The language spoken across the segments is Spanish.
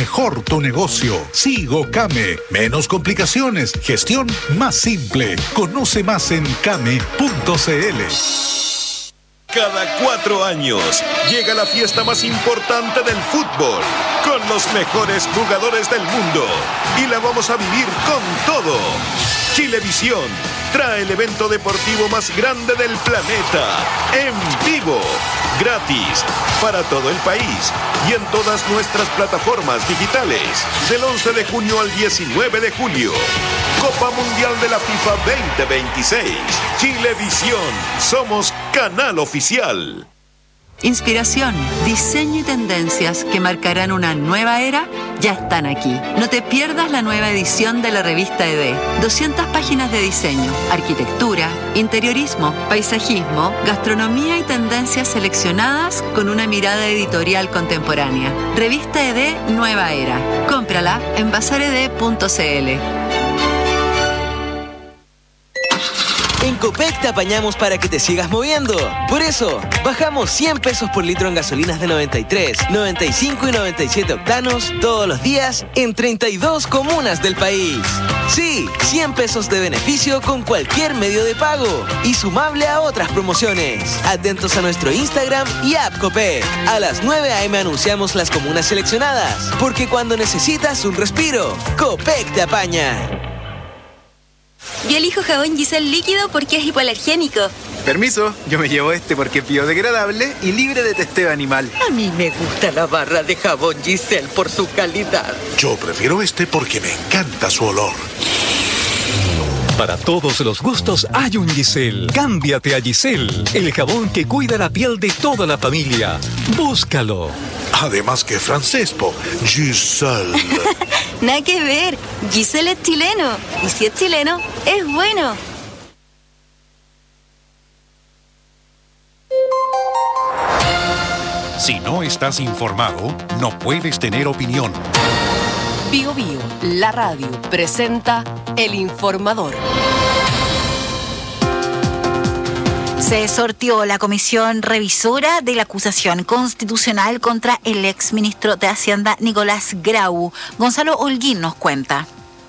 mejor tu negocio. Sigo Came. Menos complicaciones. Gestión más simple. Conoce más en came.cl. Cada 4 años llega la fiesta más importante del fútbol, con los mejores jugadores del mundo, y la vamos a vivir con todo. Chilevisión trae el evento deportivo más grande del planeta, en vivo, gratis, para todo el país y en todas nuestras plataformas digitales, del 11 de junio al 19 de julio. Copa Mundial de la FIFA 2026. Chilevisión, somos canal oficial. Inspiración, diseño y tendencias que marcarán una nueva era ya están aquí. No te pierdas la nueva edición de la revista ED. 200 páginas de diseño, arquitectura, interiorismo, paisajismo, gastronomía y tendencias seleccionadas con una mirada editorial contemporánea. Revista ED Nueva Era. Cómprala en bazared.cl. En Copec te apañamos para que te sigas moviendo. Por eso, bajamos 100 pesos por litro en gasolinas de 93, 95 y 97 octanos todos los días en 32 comunas del país. Sí, 100 pesos de beneficio con cualquier medio de pago y sumable a otras promociones. Atentos a nuestro Instagram y app Copec. A las 9 a.m. anunciamos las comunas seleccionadas, porque cuando necesitas un respiro, Copec te apaña. Yo elijo jabón Giselle líquido porque es hipoalergénico. Permiso, yo me llevo este porque es biodegradable y libre de testeo animal. A mí me gusta la barra de jabón Giselle por su calidad. Yo prefiero este porque me encanta su olor. Para todos los gustos hay un Giselle. Cámbiate a Giselle, el jabón que cuida la piel de toda la familia. Búscalo. Además que francés, po. Giselle. Nada que ver. Giselle es chileno. Y si es chileno, es bueno. Si no estás informado, no puedes tener opinión. Bio Bio, la radio, presenta El Informador. Se sorteó la comisión revisora de la acusación constitucional contra el exministro de Hacienda Nicolás Grau. Gonzalo Holguín nos cuenta.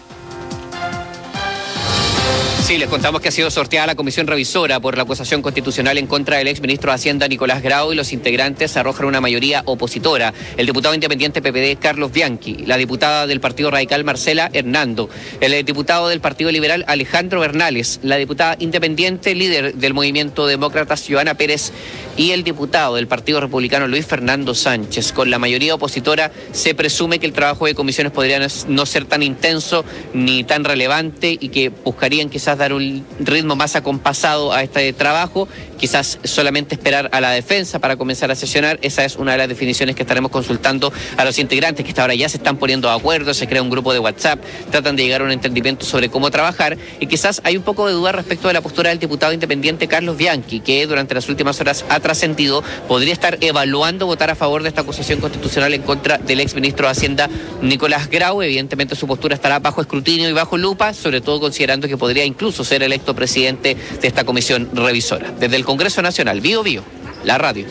Sí, les contamos que ha sido sorteada la comisión revisora por la acusación constitucional en contra del exministro de Hacienda Nicolás Grau, y los integrantes arrojan una mayoría opositora. El diputado independiente PPD Carlos Bianchi, la diputada del Partido Radical Marcela Hernando, el diputado del Partido Liberal Alejandro Bernales, la diputada independiente líder del Movimiento Demócratas Joana Pérez y el diputado del Partido Republicano Luis Fernando Sánchez. Con la mayoría opositora se presume que el trabajo de comisiones podría no ser tan intenso ni tan relevante y que buscarían quizás dar un ritmo más acompasado a este trabajo, quizás solamente esperar a la defensa para comenzar a sesionar. Esa es una de las definiciones que estaremos consultando a los integrantes, que hasta ahora ya se están poniendo de acuerdo, se crea un grupo de WhatsApp, tratan de llegar a un entendimiento sobre cómo trabajar, y quizás hay un poco de duda respecto de la postura del diputado independiente Carlos Bianchi, que durante las últimas horas ha trascendido, podría estar evaluando votar a favor de esta acusación constitucional en contra del exministro de Hacienda Nicolás Grau. Evidentemente su postura estará bajo escrutinio y bajo lupa, sobre todo considerando que podría incluso ser electo presidente de esta comisión revisora. Desde el Congreso Nacional, Bio Bio, la radio.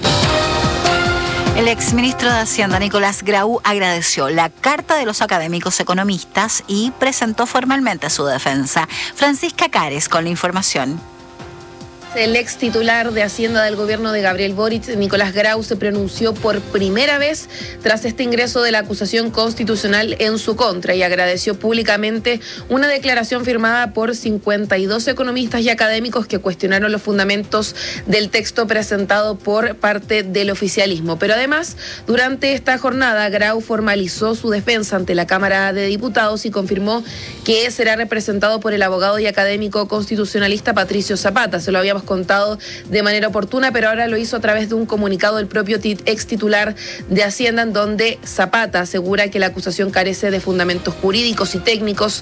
El exministro de Hacienda Nicolás Grau agradeció la carta de los académicos economistas y presentó formalmente su defensa. Francisca Cares con la información. El ex titular de Hacienda del gobierno de Gabriel Boric, Nicolás Grau, se pronunció por primera vez tras este ingreso de la acusación constitucional en su contra y agradeció públicamente una declaración firmada por 52 economistas y académicos que cuestionaron los fundamentos del texto presentado por parte del oficialismo. Pero además, durante esta jornada, Grau formalizó su defensa ante la Cámara de Diputados y confirmó que será representado por el abogado y académico constitucionalista Patricio Zapata. Se lo habíamos contado de manera oportuna, pero ahora lo hizo a través de un comunicado del propio ex titular de Hacienda, en donde Zapata asegura que la acusación carece de fundamentos jurídicos y técnicos,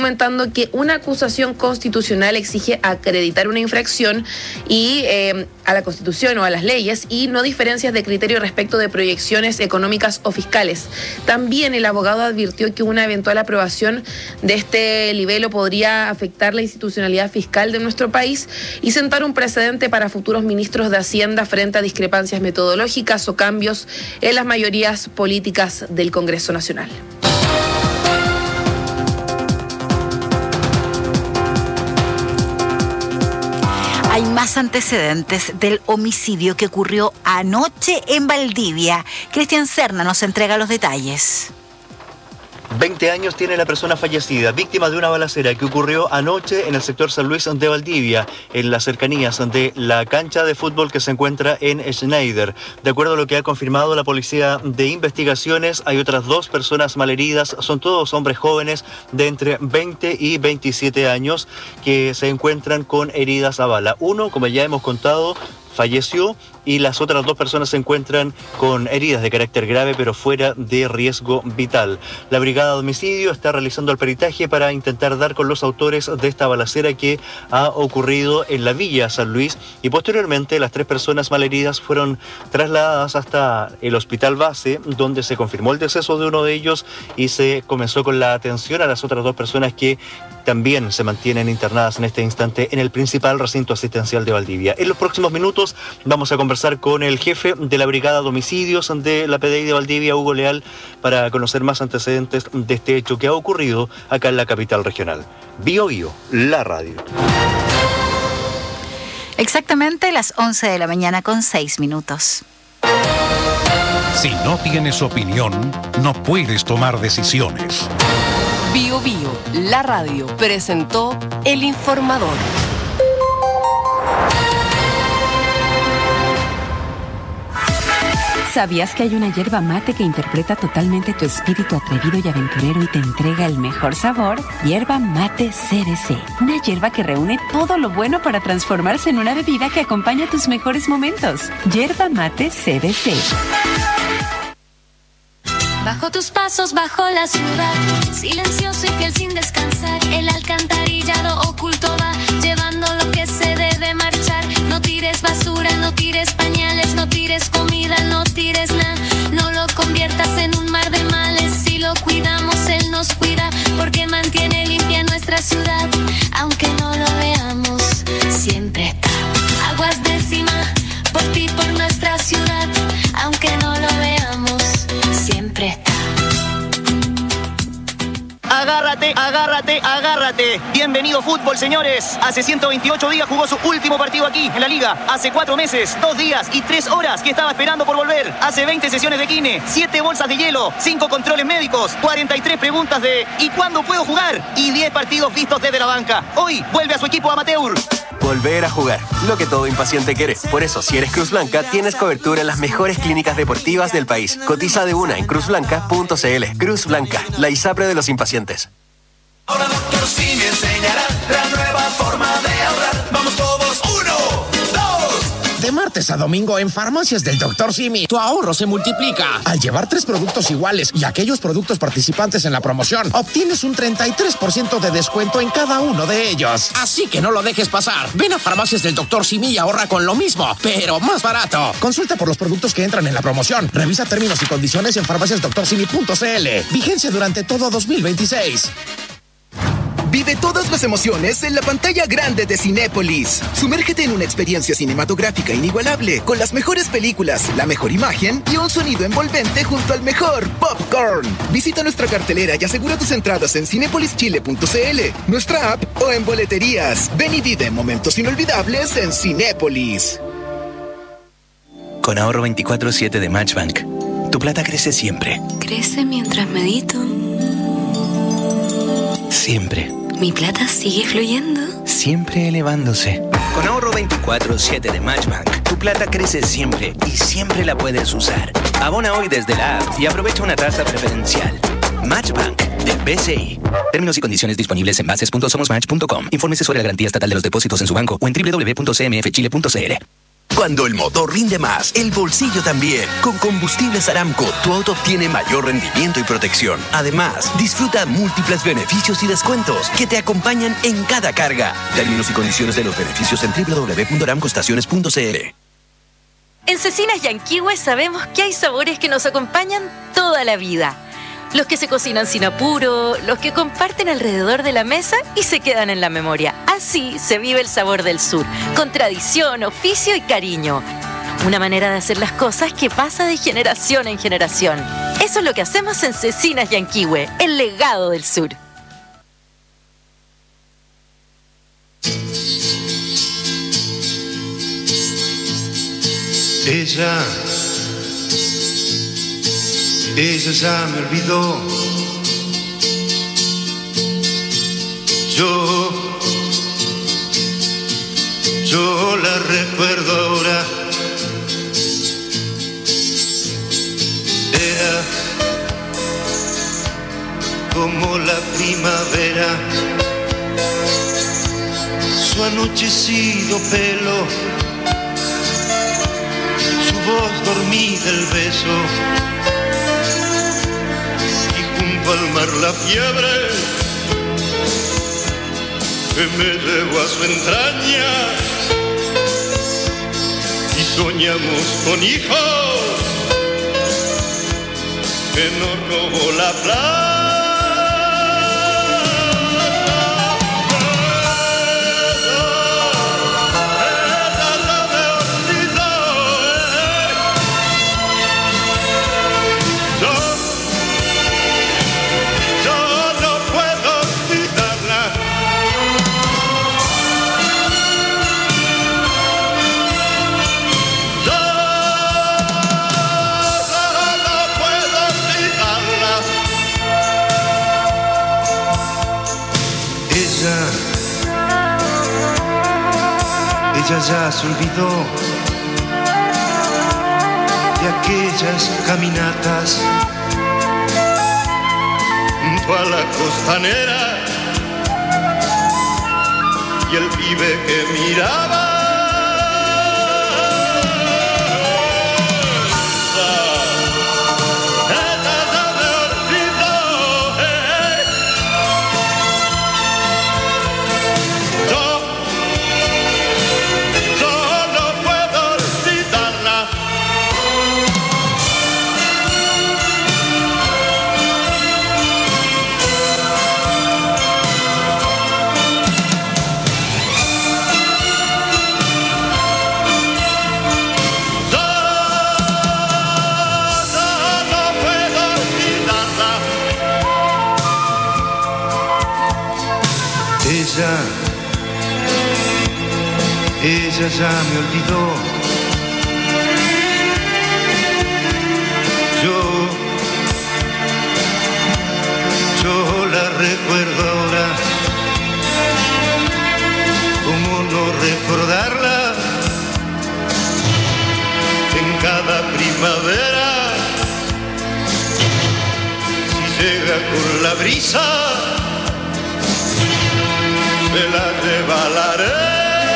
argumentando que una acusación constitucional exige acreditar una infracción y a la Constitución o a las leyes y no diferencias de criterio respecto de proyecciones económicas o fiscales. También el abogado advirtió que una eventual aprobación de este libelo podría afectar la institucionalidad fiscal de nuestro país y sentar un precedente para futuros ministros de Hacienda frente a discrepancias metodológicas o cambios en las mayorías políticas del Congreso Nacional. Hay más antecedentes del homicidio que ocurrió anoche en Valdivia. Cristian Serna nos entrega los detalles. 20 años tiene la persona fallecida, víctima de una balacera que ocurrió anoche en el sector San Luis de Valdivia, en las cercanías de la cancha de fútbol que se encuentra en Schneider. De acuerdo a lo que ha confirmado la Policía de Investigaciones, hay otras 2 personas malheridas, son todos hombres jóvenes de entre 20 y 27 años que se encuentran con heridas a bala. Uno, como ya hemos contado, falleció y las otras 2 personas se encuentran con heridas de carácter grave pero fuera de riesgo vital. La Brigada de Homicidio está realizando el peritaje para intentar dar con los autores de esta balacera que ha ocurrido en la Villa San Luis y posteriormente las 3 personas malheridas fueron trasladadas hasta el hospital base donde se confirmó el deceso de uno de ellos y se comenzó con la atención a las otras 2 personas que también se mantienen internadas en este instante en el principal recinto asistencial de Valdivia. En los próximos minutos vamos a conversar con el jefe de la Brigada de Homicidios de la PDI de Valdivia, Hugo Leal, para conocer más antecedentes de este hecho que ha ocurrido acá en la capital regional. Bio Bio, la radio. Exactamente las 11 de la mañana con 6 minutos. Si no tienes opinión, no puedes tomar decisiones. Bio Bio, la radio, presentó El Informador. ¿Sabías que hay una yerba mate que interpreta totalmente tu espíritu atrevido y aventurero y te entrega el mejor sabor? Yerba Mate CBC. Una yerba que reúne todo lo bueno para transformarse en una bebida que acompaña tus mejores momentos. Yerba Mate CBC. Bajo tus pasos, bajo la ciudad, silencioso y fiel sin descansar, el alcantarillado oculto va llevando lo que se debe marchar. No tires basura, no tires pañales, no tires comida, no tires nada. No lo conviertas en un mar de males. Si lo cuidamos, Él nos cuida, porque mantiene limpia nuestra ciudad. Aunque no lo veamos, siempre está. Aguas de Cima, por ti, por nuestra ciudad. Aunque no lo veamos, siempre está. Agárrate, agárrate, agárrate. Bienvenido fútbol, señores. Hace 128 días jugó su último partido aquí, en la Liga. Hace 4 meses, 2 días y 3 horas que estaba esperando por volver. Hace 20 sesiones de kine, 7 bolsas de hielo, 5 controles médicos, 43 preguntas de ¿y cuándo puedo jugar? Y 10 partidos vistos desde la banca. Hoy vuelve a su equipo amateur. Volver a jugar, lo que todo impaciente quiere. Por eso, si eres Cruz Blanca, tienes cobertura en las mejores clínicas deportivas del país. Cotiza de una en cruzblanca.cl. Cruz Blanca, la ISAPRE de los impacientes. Ahora Dr. Simi enseñará la nueva forma de ahorrar. Vamos todos, 1, 2. De martes a domingo en Farmacias del Dr. Simi, tu ahorro se multiplica. Al llevar 3 productos iguales y aquellos productos participantes en la promoción, obtienes un 33% de descuento en cada uno de ellos. Así que no lo dejes pasar. Ven a Farmacias del Dr. Simi y ahorra con lo mismo, pero más barato. Consulta por los productos que entran en la promoción. Revisa términos y condiciones en farmaciasdoctorsimi.cl. Vigencia durante todo 2026. Vive todas las emociones en la pantalla grande de Cinépolis. Sumérgete en una experiencia cinematográfica inigualable, con las mejores películas, la mejor imagen y un sonido envolvente junto al mejor popcorn. Visita nuestra cartelera y asegura tus entradas en cinepolischile.cl, nuestra app o en boleterías. Ven y vive momentos inolvidables en Cinépolis. Con ahorro 24/7 de Matchbank, tu plata crece siempre. Crece mientras medito. Siempre. Mi plata sigue fluyendo. Siempre elevándose. Con ahorro 24/7 de Matchbank, tu plata crece siempre y siempre la puedes usar. Abona hoy desde la app y aprovecha una tasa preferencial. Matchbank de BCI. Términos y condiciones disponibles en bases.somosmatch.com. Infórmese sobre la garantía estatal de los depósitos en su banco o en www.cmfchile.cl. Cuando el motor rinde más, el bolsillo también. Con Combustibles Aramco, tu auto obtiene mayor rendimiento y protección. Además, disfruta múltiples beneficios y descuentos que te acompañan en cada carga. Términos y condiciones de los beneficios en www.aramcoestaciones.cl. En Cecinas Yanquihue sabemos que hay sabores que nos acompañan toda la vida. Los que se cocinan sin apuro, los que comparten alrededor de la mesa y se quedan en la memoria. Así se vive el sabor del sur, con tradición, oficio y cariño. Una manera de hacer las cosas que pasa de generación en generación. Eso es lo que hacemos en Cecinas Yanquihue, el legado del sur. Ella ya me olvidó. Yo la recuerdo ahora. Era como la primavera, su anochecido pelo, su voz dormida, el beso, y junto al mar la fiebre que me llevó a su entraña, y soñamos con hijos que nos robó la plata. Ella ya se olvidó de aquellas caminatas junto a la costanera y el pibe que miraba. Ella ya me olvidó. Yo la recuerdo ahora. ¿Cómo no recordarla? En cada primavera, si llega con la brisa, me la lleva la arena.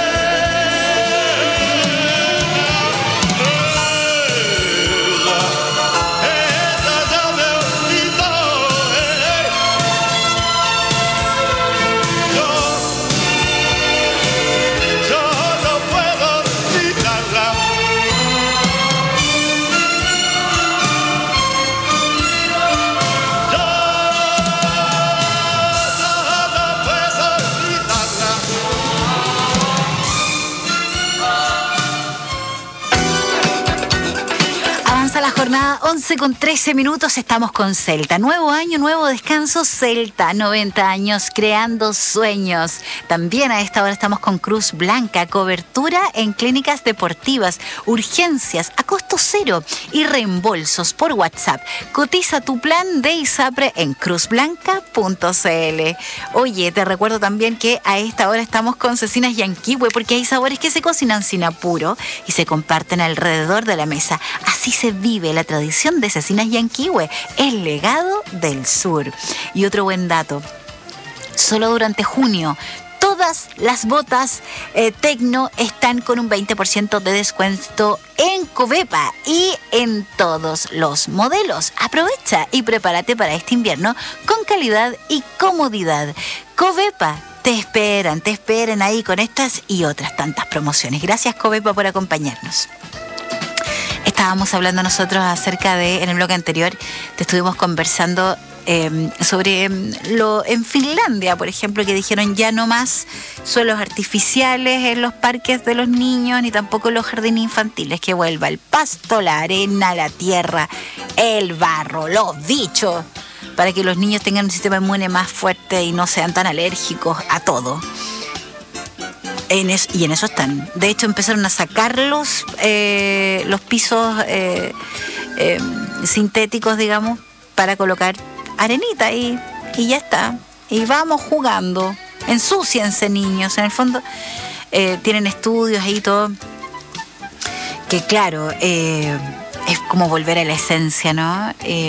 Jornada 11:13, estamos con Celta. Nuevo año, nuevo descanso, Celta, 90 años creando sueños. También a esta hora estamos con Cruz Blanca, cobertura en clínicas deportivas, urgencias a costo cero y reembolsos por WhatsApp. Cotiza tu plan de ISAPRE en cruzblanca.cl. Oye, te recuerdo también que a esta hora estamos con Cecinas Yanquihue, porque hay sabores que se cocinan sin apuro y se comparten alrededor de la mesa. Así se vive la tradición de Cecinas Yanquihue, el legado del sur. Y otro buen dato, solo durante junio todas las botas Tecno están con un 20% de descuento en Covepa y en todos los modelos. Aprovecha y prepárate para este invierno con calidad y comodidad. Covepa, te esperan ahí con estas y otras tantas promociones. Gracias, Covepa, por acompañarnos. estábamos hablando nosotros acerca de, en el bloque anterior, te estuvimos conversando sobre en Finlandia, por ejemplo, que dijeron ya no más suelos artificiales en los parques de los niños, ni tampoco en los jardines infantiles, que vuelva el pasto, la arena, la tierra, el barro, los bichos, para que los niños tengan un sistema inmune más fuerte y no sean tan alérgicos a todo. Y en eso están. De hecho, empezaron a sacar los pisos sintéticos, digamos, para colocar arenita y ya está. Y vamos jugando. Ensúciense, niños. En el fondo, tienen estudios ahí todo. Que claro, es como volver a la esencia, ¿no?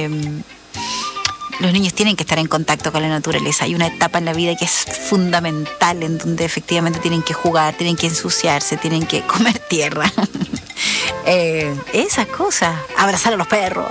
Los niños tienen que estar en contacto con la naturaleza. Hay una etapa en la vida que es fundamental, en donde efectivamente tienen que jugar, tienen que ensuciarse, tienen que comer tierra. Esas cosas. Abrazar a los perros.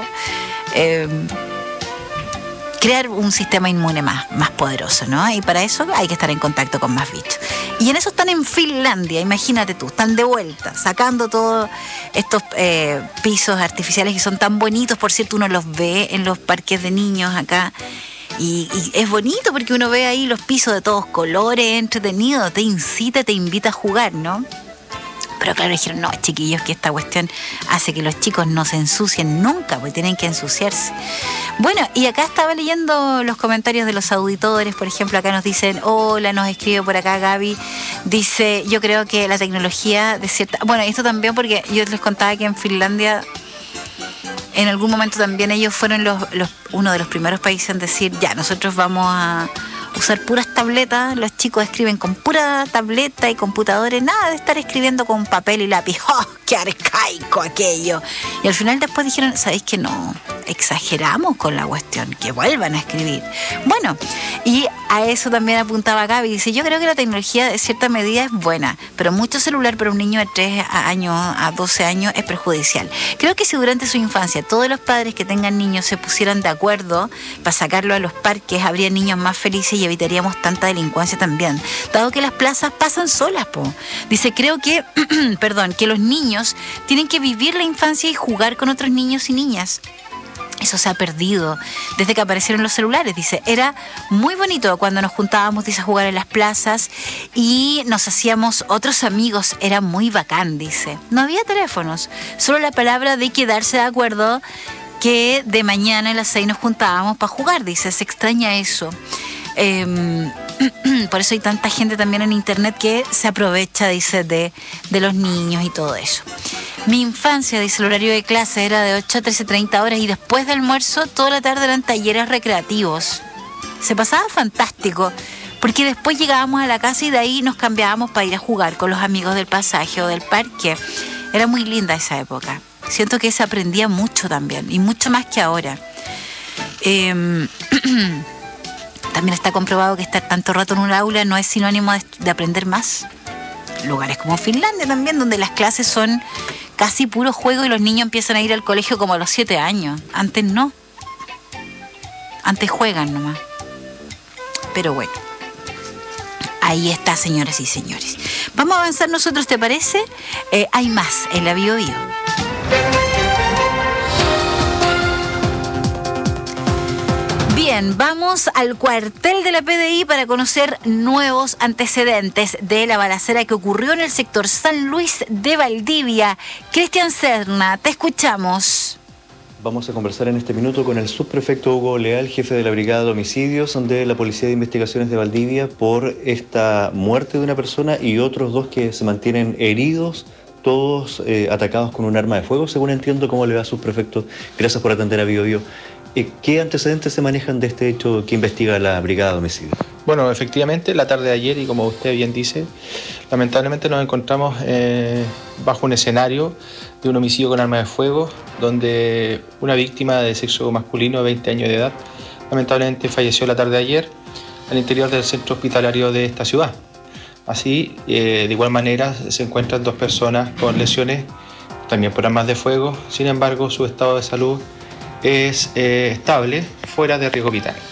Crear un sistema inmune más poderoso, ¿no? Y para eso hay que estar en contacto con más bichos. Y en eso están en Finlandia, imagínate tú, están de vuelta, sacando todos estos pisos artificiales que son tan bonitos. Por cierto, uno los ve en los parques de niños acá. Y es bonito porque uno ve ahí los pisos de todos colores, entretenido, te incita, te invita a jugar, ¿no? Pero claro, dijeron, no, chiquillos, que esta cuestión hace que los chicos no se ensucien nunca, porque tienen que ensuciarse. Bueno, y acá estaba leyendo los comentarios de los auditores, por ejemplo, acá nos dicen, hola, nos escribe por acá Gaby, dice, yo creo que la tecnología de cierta... Bueno, esto también porque yo les contaba que en Finlandia, en algún momento también ellos fueron uno de los primeros países en decir, ya, nosotros vamos a usar puras tabletas, los chicos escriben con pura tableta y computadores, nada de estar escribiendo con papel y lápiz. ¡Oh, qué arcaico aquello! Y al final después dijeron, ¿sabéis que no? Exageramos con la cuestión, que vuelvan a escribir. Bueno, y a eso también apuntaba Gaby, dice, yo creo que la tecnología de cierta medida es buena, pero mucho celular para un niño de 3 años a 12 años es perjudicial. Creo que si durante su infancia todos los padres que tengan niños se pusieran de acuerdo para sacarlo a los parques, habría niños más felices y evitaríamos tanta delincuencia también, dado que las plazas pasan solas, po. Dice, creo que que los niños tienen que vivir la infancia y jugar con otros niños y niñas. Eso se ha perdido desde que aparecieron los celulares. Dice, era muy bonito cuando nos juntábamos, dice, a jugar en las plazas y nos hacíamos otros amigos. Era muy bacán, dice. No había teléfonos, solo la palabra de quedarse de acuerdo que de mañana a las 6 nos juntábamos para jugar, dice. Se extraña eso. Por eso hay tanta gente también en internet que se aprovecha, dice, de los niños y todo eso. Mi infancia, dice, el horario de clase era de 8 a 13:30 horas y después del almuerzo toda la tarde eran talleres recreativos. Se pasaba fantástico porque después llegábamos a la casa y de ahí nos cambiábamos para ir a jugar con los amigos del pasaje o del parque. Era muy linda esa época. Siento que se aprendía mucho también y mucho más que ahora. También está comprobado que estar tanto rato en un aula no es sinónimo de aprender más. Lugares como Finlandia también, donde las clases son casi puro juego y los niños empiezan a ir al colegio como a los 7 años. Antes no. Antes juegan nomás. Pero bueno. Ahí está, señoras y señores. Vamos a avanzar nosotros, ¿te parece? Hay más en la Bio Bio. Bien, vamos al cuartel de la PDI para conocer nuevos antecedentes de la balacera que ocurrió en el sector San Luis de Valdivia. Cristian Serna, te escuchamos. Vamos a conversar en este minuto con el subprefecto Hugo Leal, jefe de la Brigada de Homicidios de la Policía de Investigaciones de Valdivia, por esta muerte de una persona y otros 2 que se mantienen heridos, todos atacados con un arma de fuego, según entiendo. ¿Cómo le va, subprefecto? Gracias por atender a Bio Bio. ¿Qué antecedentes se manejan de este hecho que investiga la Brigada de Homicidios? Bueno, efectivamente, la tarde de ayer, y como usted bien dice, lamentablemente nos encontramos bajo un escenario de un homicidio con arma de fuego, donde una víctima de sexo masculino de 20 años de edad, lamentablemente falleció la tarde de ayer al interior del centro hospitalario de esta ciudad. Así, de igual manera, se encuentran 2 personas con lesiones, también por armas de fuego. Sin embargo, su estado de salud es estable, fuera de riesgo vital.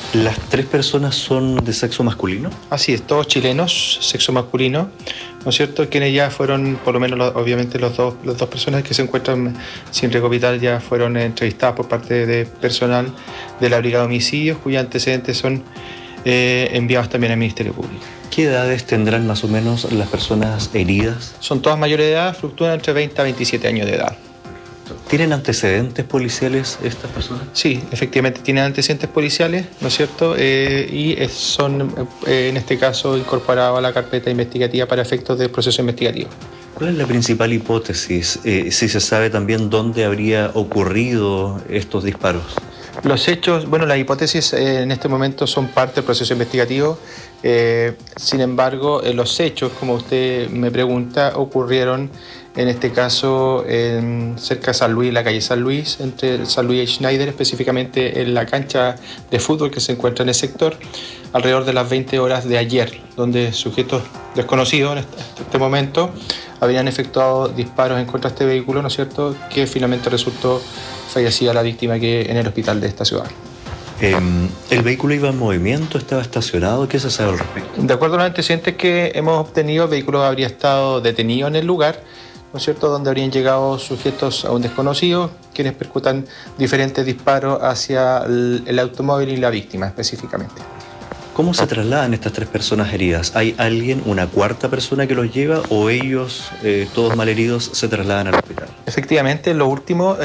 ¿Las 3 personas son de sexo masculino? Así es, todos chilenos, sexo masculino, ¿no es cierto? Quienes ya fueron, por lo menos obviamente las dos personas que se encuentran sin recapital ya fueron entrevistadas por parte de personal de la Brigada de Homicidios, cuyos antecedentes son enviados también al Ministerio Público. ¿Qué edades tendrán más o menos las personas heridas? Son todas mayores de edad, fluctúan entre 20 a 27 años de edad. ¿Tienen antecedentes policiales estas personas? Sí, efectivamente tienen antecedentes policiales, ¿no es cierto? Y son, en este caso, incorporados a la carpeta investigativa para efectos del proceso investigativo. ¿Cuál es la principal hipótesis? Si se sabe también dónde habría ocurrido estos disparos. Los hechos, bueno, las hipótesis en este momento son parte del proceso investigativo. Sin embargo, los hechos, como usted me pregunta, ocurrieron en este caso cerca de San Luis, la calle San Luis, entre San Luis y Schneider, específicamente en la cancha de fútbol que se encuentra en el sector, alrededor de las 20 horas de ayer, donde sujetos desconocidos en este momento habían efectuado disparos en contra de este vehículo, ¿no es cierto?, que finalmente resultó fallecida la víctima que en el hospital de esta ciudad. ¿El vehículo iba en movimiento? ¿Estaba estacionado? ¿Qué se sabe al respecto? De acuerdo a los antecedentes que hemos obtenido, el vehículo habría estado detenido en el lugar, ¿no es cierto?, donde habrían llegado sujetos aún desconocidos, quienes percutan diferentes disparos hacia el automóvil y la víctima específicamente. ¿Cómo se trasladan estas 3 personas heridas? ¿Hay alguien, una cuarta persona que los lleva o ellos, todos malheridos, se trasladan al hospital? Efectivamente, lo último,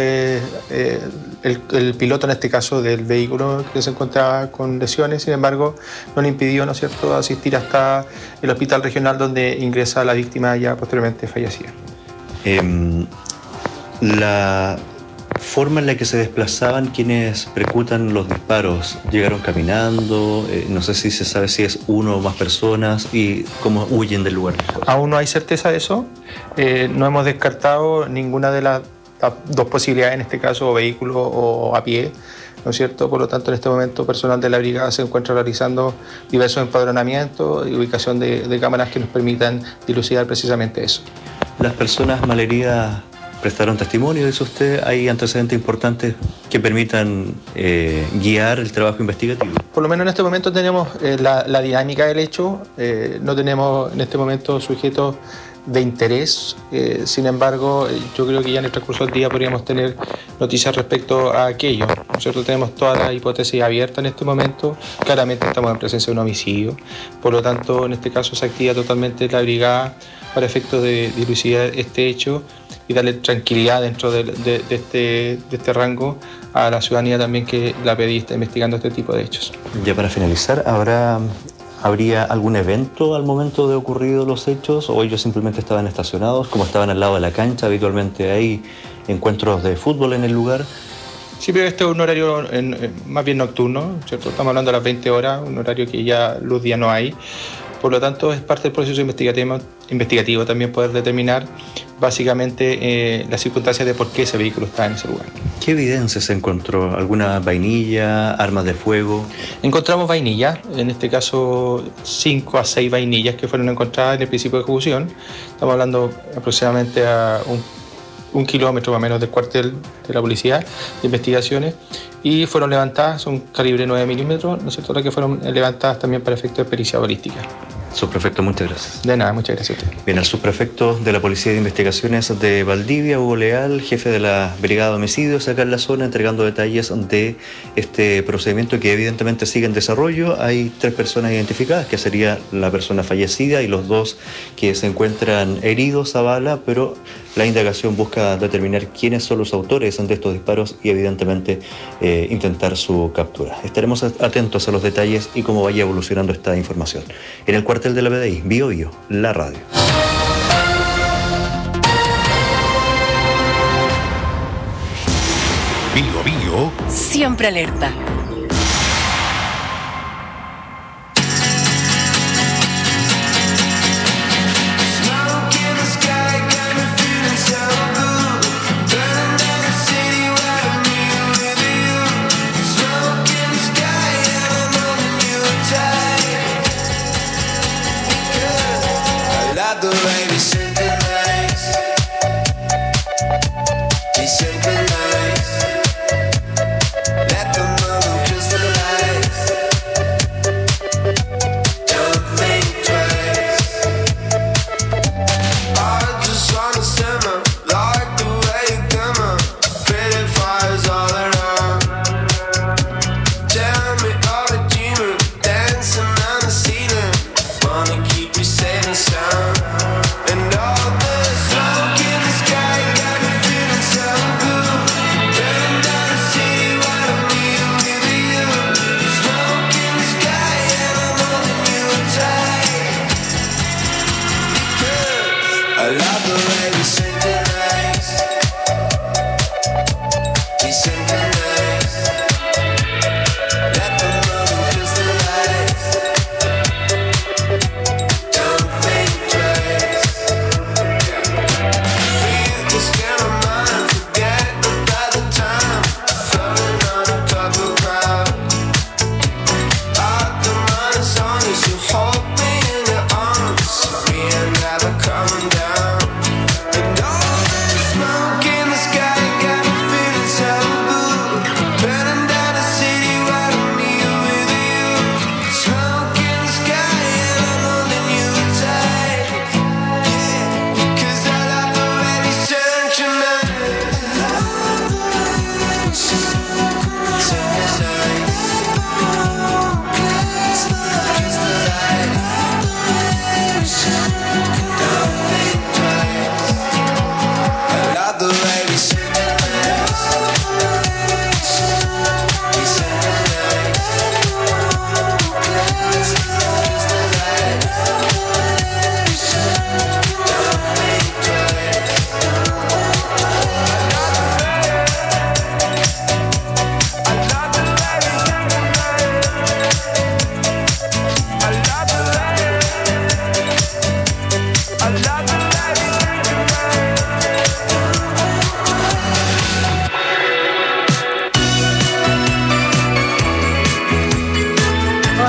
el piloto en este caso del vehículo que se encontraba con lesiones, sin embargo, no le impidió, ¿no es cierto?, asistir hasta el hospital regional donde ingresa la víctima ya posteriormente fallecida. La forma en la que se desplazaban quienes percutan los disparos, ¿llegaron caminando? No sé si se sabe si es uno o más personas y cómo huyen del lugar. Aún no hay certeza de eso. No hemos descartado ninguna de las 2 posibilidades, en este caso, o vehículo o a pie, ¿no es cierto? Por lo tanto, en este momento, personal de la brigada se encuentra realizando diversos empadronamientos y ubicación de cámaras que nos permitan dilucidar precisamente eso. Las personas malheridas prestaron testimonio, dice usted. ¿Hay antecedentes importantes que permitan guiar el trabajo investigativo? Por lo menos en este momento tenemos la dinámica del hecho. No tenemos en este momento sujetos de interés. Sin embargo, yo creo que ya en el transcurso del día podríamos tener noticias respecto a aquello. Nosotros tenemos toda la hipótesis abierta en este momento. Claramente estamos en presencia de un homicidio. Por lo tanto, en este caso se activa totalmente la brigada para efectos de dilucidar este hecho y darle tranquilidad dentro de este rango a la ciudadanía también que la PDI está investigando este tipo de hechos. Ya para finalizar, ¿habría algún evento al momento de ocurridos los hechos o ellos simplemente estaban estacionados, como estaban al lado de la cancha? Habitualmente hay encuentros de fútbol en el lugar. Sí, pero este es un horario más bien nocturno, ¿cierto? Estamos hablando de las 20 horas, un horario que ya luz día no hay. Por lo tanto, es parte del proceso investigativo también poder determinar básicamente las circunstancias de por qué ese vehículo está en ese lugar. ¿Qué evidencia se encontró? ¿Alguna vainilla, armas de fuego? Encontramos vainillas, en este caso 5 a 6 vainillas que fueron encontradas en el principio de ejecución. Estamos hablando aproximadamente a un kilómetro más o menos del cuartel de la policía de investigaciones, y fueron levantadas, son calibre 9 milímetros, ¿no es cierto?, las que fueron levantadas también para efectos de pericia balística. Subprefecto, muchas gracias. De nada, muchas gracias a usted. Bien, al subprefecto de la Policía de Investigaciones de Valdivia, Hugo Leal, jefe de la Brigada de Homicidios acá en la zona, entregando detalles de este procedimiento que evidentemente sigue en desarrollo. Hay 3 personas identificadas, que sería la persona fallecida y los 2 que se encuentran heridos a bala, pero la indagación busca determinar quiénes son los autores de estos disparos y evidentemente intentar su captura. Estaremos atentos a los detalles y cómo vaya evolucionando esta información. En el cuartel de la PDI, Bio Bio, la radio. Bio Bio. Siempre alerta. Let the mother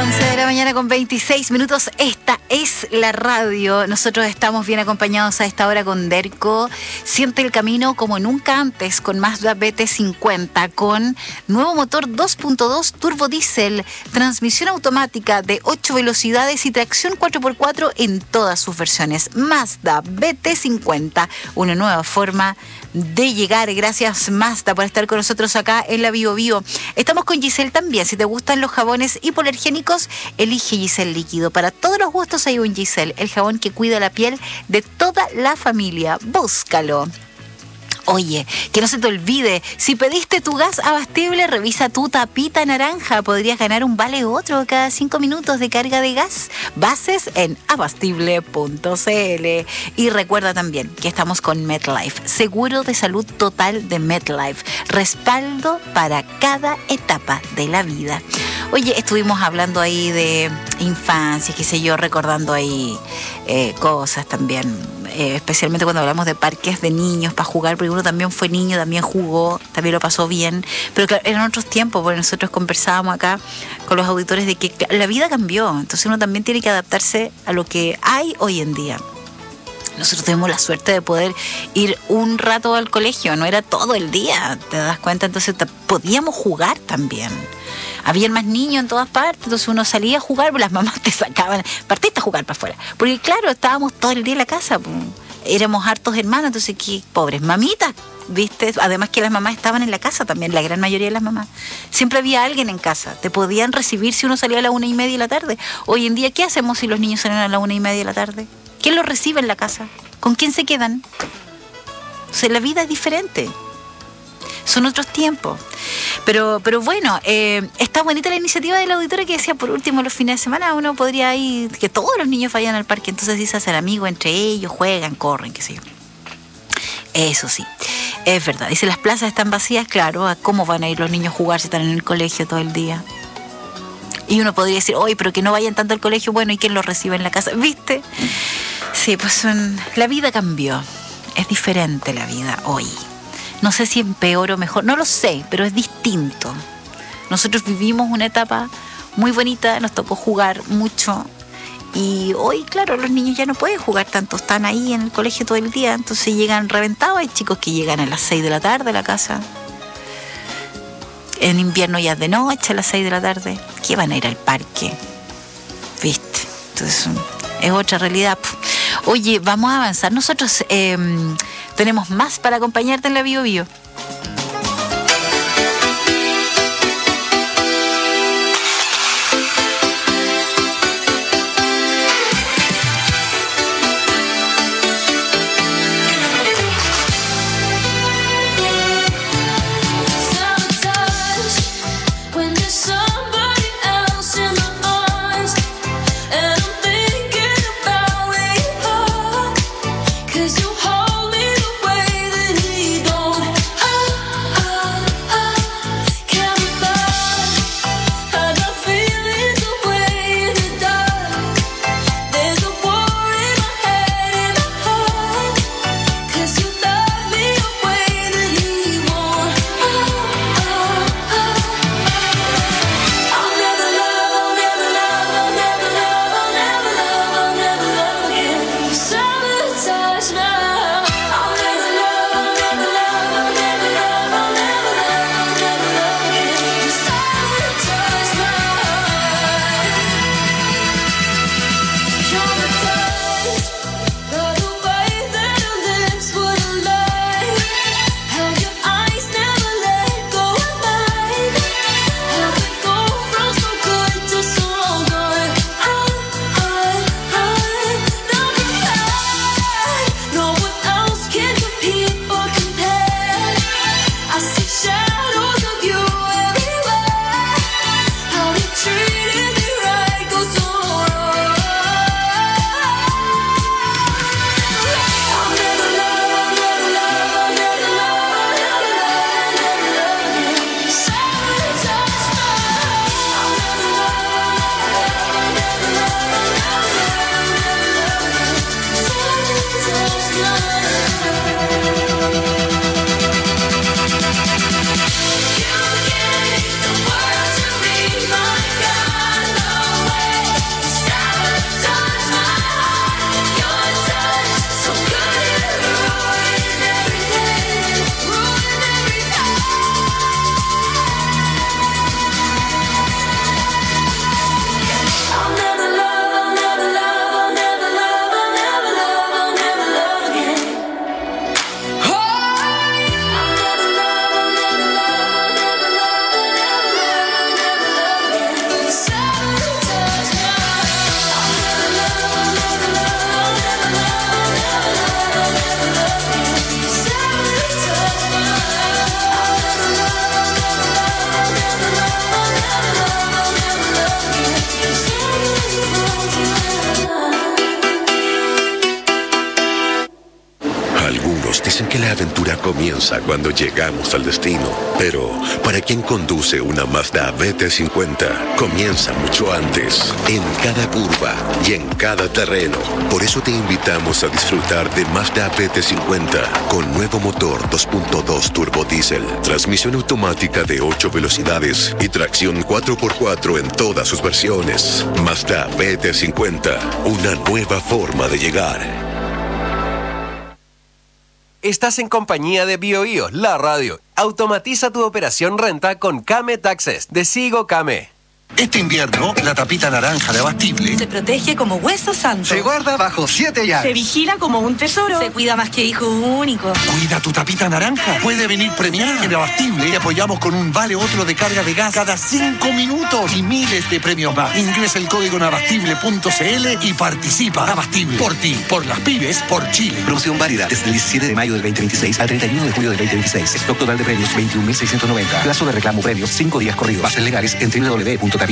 11 de la mañana con 26 minutos. Esta es la radio. Nosotros estamos bien acompañados a esta hora con Derco. Siente el camino como nunca antes con Mazda BT50, con nuevo motor 2.2 turbo diésel, transmisión automática de 8 velocidades y tracción 4x4 en todas sus versiones. Mazda BT50, una nueva forma de llegar. Gracias, Mazda, por estar con nosotros acá en la Bio Bio. Estamos con Giselle también. Si te gustan los jabones hipoalergénicos, elige Giselle Líquido. Para todos los gustos hay un Giselle, el jabón que cuida la piel de toda la familia. Búscalo. Oye, que no se te olvide, si pediste tu gas abastible, revisa tu tapita naranja. Podrías ganar un vale otro cada 5 minutos de carga de gas. Bases en abastible.cl. Y recuerda también que estamos con MetLife, seguro de salud total de MetLife. Respaldo para cada etapa de la vida. Oye, estuvimos hablando ahí de infancia, qué sé yo, recordando ahí cosas también. Especialmente cuando hablamos de parques de niños para jugar, porque uno también fue niño, también jugó, también lo pasó bien, pero claro, eran otros tiempos, porque nosotros conversábamos acá con los auditores de que la vida cambió, entonces uno también tiene que adaptarse a lo que hay hoy en día. Nosotros tuvimos la suerte de poder ir un rato al colegio, no era todo el día, ¿te das cuenta? Entonces podíamos jugar también. Habían más niños en todas partes, entonces uno salía a jugar, pero las mamás te sacaban, partiste a jugar para afuera. Porque claro, estábamos todo el día en la casa, pues. Éramos hartos hermanos, entonces qué pobres mamitas, ¿viste? Además que las mamás estaban en la casa también, la gran mayoría de las mamás. Siempre había alguien en casa, te podían recibir si uno salía a la 1:30 de la tarde. Hoy en día, ¿qué hacemos si los niños salen a la 1:30 de la tarde? ¿Quién los recibe en la casa? ¿Con quién se quedan? O sea, la vida es diferente. Son otros tiempos. Pero bueno, está bonita la iniciativa del auditorio que decía, por último, los fines de semana uno podría ir, que todos los niños vayan al parque, entonces sí se hacen amigos entre ellos, juegan, corren, qué sé yo. Eso sí, es verdad. Dice, las plazas están vacías, claro, ¿a cómo van a ir los niños a jugar si están en el colegio todo el día? Y uno podría decir, oye, pero que no vayan tanto al colegio, bueno, ¿y quién los recibe en la casa? ¿Viste? Sí, pues la vida cambió. Es diferente la vida hoy. No sé si en peor o mejor, no lo sé, pero es distinto. Nosotros vivimos una etapa muy bonita, nos tocó jugar mucho. Y hoy, claro, los niños ya no pueden jugar tanto, están ahí en el colegio todo el día, entonces llegan reventados. Hay chicos que llegan a las 6 de la tarde a la casa. En invierno ya es de noche a las 6 de la tarde. ¿Qué van a ir al parque? ¿Viste? Entonces es otra realidad. Oye, vamos a avanzar. Nosotros tenemos más para acompañarte en la Bio Bio. aventura comienza cuando llegamos al destino. Pero para quien conduce una Mazda BT50, comienza mucho antes, en cada curva y en cada terreno. Por eso te invitamos a disfrutar de Mazda BT50 con nuevo motor 2.2 turbo diésel, transmisión automática de 8 velocidades y tracción 4x4 en todas sus versiones. Mazda BT50, una nueva forma de llegar. Estás en compañía de BioBio, la radio. Automatiza tu operación renta con Kame Taxes de Sigo Kame. Este invierno, la tapita naranja de Abastible se protege como hueso santo. Se guarda bajo 7 llaves. Se vigila como un tesoro. Se cuida más que hijo único. Cuida tu tapita naranja. Puede venir premiada. En Abastible te apoyamos con un vale otro de carga de gas cada 5 minutos y miles de premios más. Ingresa el código en abastible.cl y participa. Abastible. Por ti, por las pymes, por Chile. Promoción válida desde el 17 de mayo del 2026 al 31 de julio del 2026. Stock total de premios 21.690. Plazo de reclamo premios 5 días corridos. Bases legales en www.tapita.abastible.cl.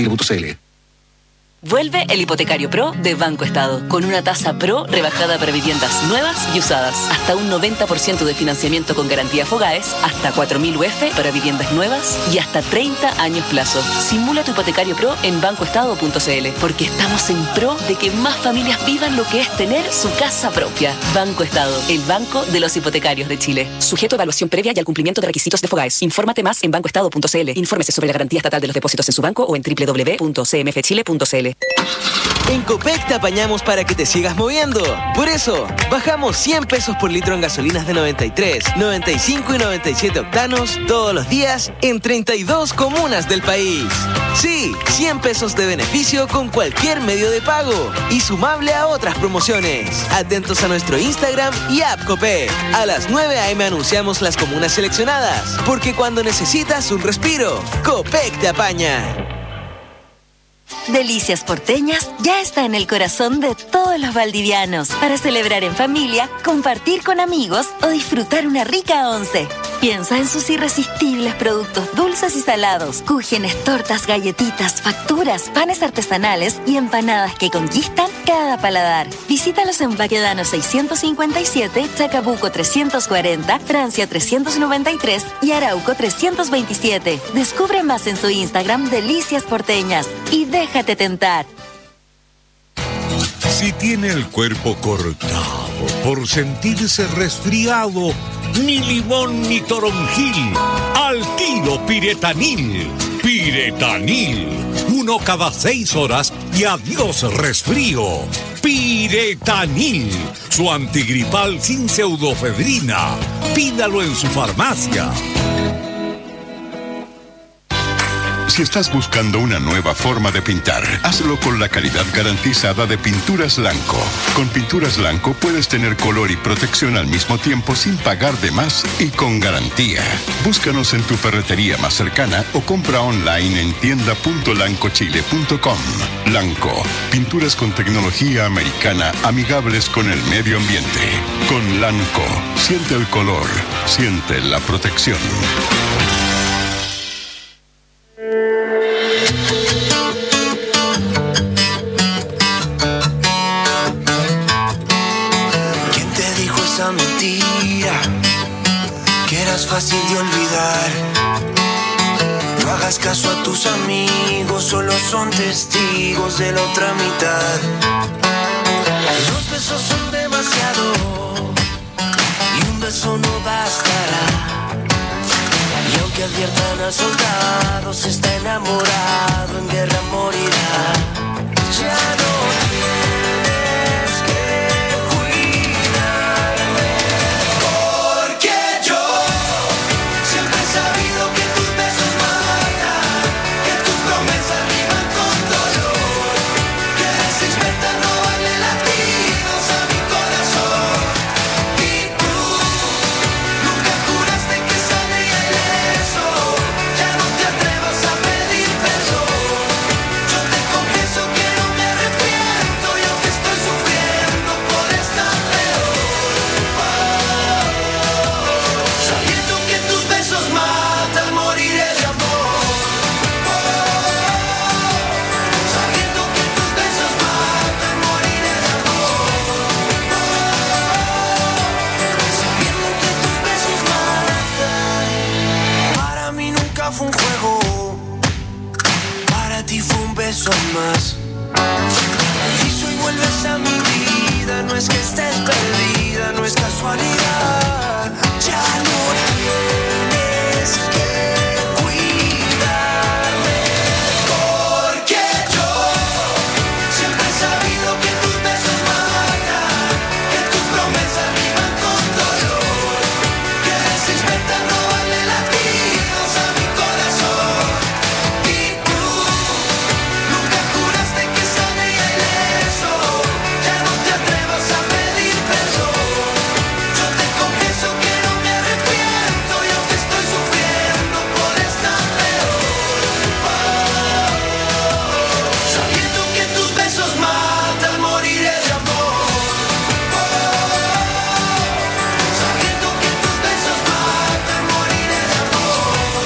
Vuelve el Hipotecario Pro de Banco Estado, con una tasa Pro rebajada para viviendas nuevas y usadas. Hasta un 90% de financiamiento con garantía Fogaes, hasta 4.000 UF para viviendas nuevas y hasta 30 años plazo. Simula tu Hipotecario Pro en bancoestado.cl, porque estamos en pro de que más familias vivan lo que es tener su casa propia. Banco Estado, el banco de los hipotecarios de Chile. Sujeto a evaluación previa y al cumplimiento de requisitos de Fogaes. Infórmate más en bancoestado.cl. Infórmese sobre la garantía estatal de los depósitos en su banco o en www.cmfchile.cl. En Copec te apañamos para que te sigas moviendo. Por eso, bajamos 100 pesos por litro en gasolinas de 93, 95 y 97 octanos todos los días en 32 comunas del país. Sí, 100 pesos de beneficio con cualquier medio de pago y sumable a otras promociones. Atentos a nuestro Instagram y app Copec. A las 9 a.m. anunciamos las comunas seleccionadas, porque cuando necesitas un respiro, Copec te apaña. Delicias Porteñas ya está en el corazón de todos los valdivianos para celebrar en familia, compartir con amigos o disfrutar una rica once. Piensa en sus irresistibles productos dulces y salados, cúgenes, tortas, galletitas, facturas, panes artesanales y empanadas que conquistan cada paladar. Visítalos en Baquedano 657, Chacabuco 340, Francia 393 y Arauco 327. Descubre más en su Instagram Delicias Porteñas y déjate tentar. Si tiene el cuerpo cortado por sentirse resfriado, ni limón ni toronjil, al tiro Piretanil. Piretanil, 1 cada 6 horas y adiós resfrío. Piretanil, su antigripal sin pseudofedrina. Pídalo en su farmacia. Si estás buscando una nueva forma de pintar, hazlo con la calidad garantizada de Pinturas Lanco. Con Pinturas Lanco puedes tener color y protección al mismo tiempo sin pagar de más y con garantía. Búscanos en tu ferretería más cercana o compra online en tienda.lancochile.com. Lanco, pinturas con tecnología americana amigables con el medio ambiente. Con Lanco, siente el color, siente la protección. Fácil de olvidar. No hagas caso a tus amigos, solo son testigos de la otra mitad. Los besos son demasiado y un beso no bastará. Y aunque adviertan al soldado, se está enamorado, en guerra morirá. Ya no tienes que cuidarme, porque yo siempre he sabido que tus besos matan, que tus promesas riman con dolor, que eres experta en robarle latidos a mi corazón. Y tú nunca juraste que saldría ileso, ya no te atrevas a pedir perdón. beso más. Y soy vuelves a mi vida, no es que estés perdida, no es casualidad. Ya no tienes que cuidarme, porque yo siempre he sabido que tus besos matan, que tus promesas riman con dolor, que eres experta en robarle latidos a mi corazón. Y tú nunca juraste que saldría ileso, ya no te atrevas a pedir perdón. Yo te confieso que no me arrepiento y aunque estoy sufriendo por estar peor, sabiendo que tus besos matan, moriré de amor. Sabiendo que tus besos matan, moriré de amor.